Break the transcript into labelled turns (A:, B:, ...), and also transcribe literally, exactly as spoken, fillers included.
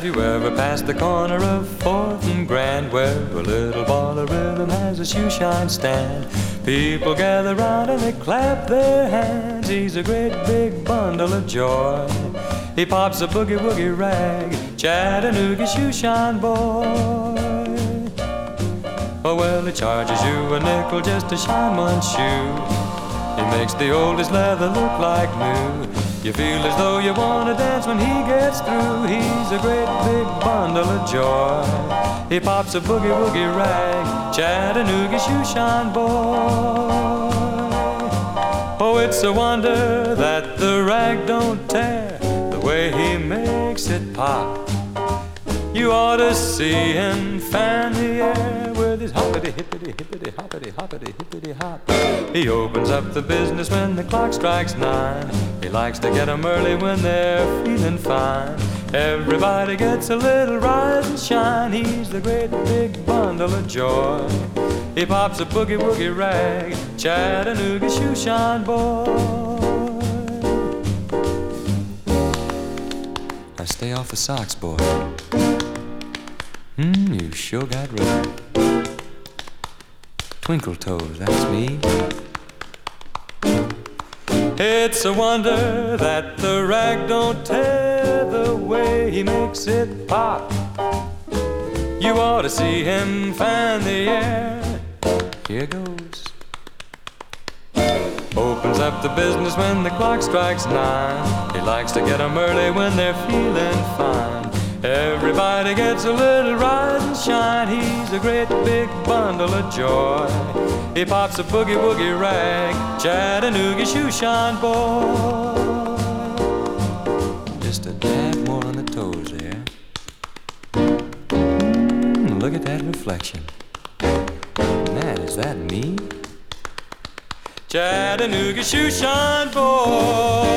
A: Have you ever passed the corner of Fourth and Grand, where a little ball of rhythm has a shoe shine stand? People gather round and they clap their hands. He's a great big bundle of joy. He pops a boogie woogie rag, Chattanooga shoe shine boy. Oh well, he charges you a nickel just to shine one shoe. He makes the oldest leather look like new. You feel as though you want to dance when he gets through. He's a great big bundle of joy. He pops a boogie woogie rag, Chattanooga shoe shine boy. Oh, it's a wonder that the rag don't tear, the way he makes it pop. You ought to see him fan the air with his hoppity hippity hippity hoppity hoppity hippity hop. He opens up the business when the clock strikes nine. He likes to get 'em early when they're feeling fine. Everybody gets a little rise and shine. He's the great big bundle of joy. He pops a boogie woogie rag, Chattanooga shoe shine boy. Now stay off the socks, boy. Hmm, you sure got rhythm. Twinkle toes, that's me. It's a wonder that the rag don't tear, the way he makes it pop. You ought to see him fan the air. Here goes. Opens up the business when the clock strikes nine. He likes to get 'em early when they're feeling fine. Everybody gets a little rise and shine. He's a great big bundle of joy. He pops a boogie woogie rag, Chattanooga shoe shine boy. Just a dab more on the toes there. Mm, look at that reflection. Man, is that me? Chattanooga shoe shine boy.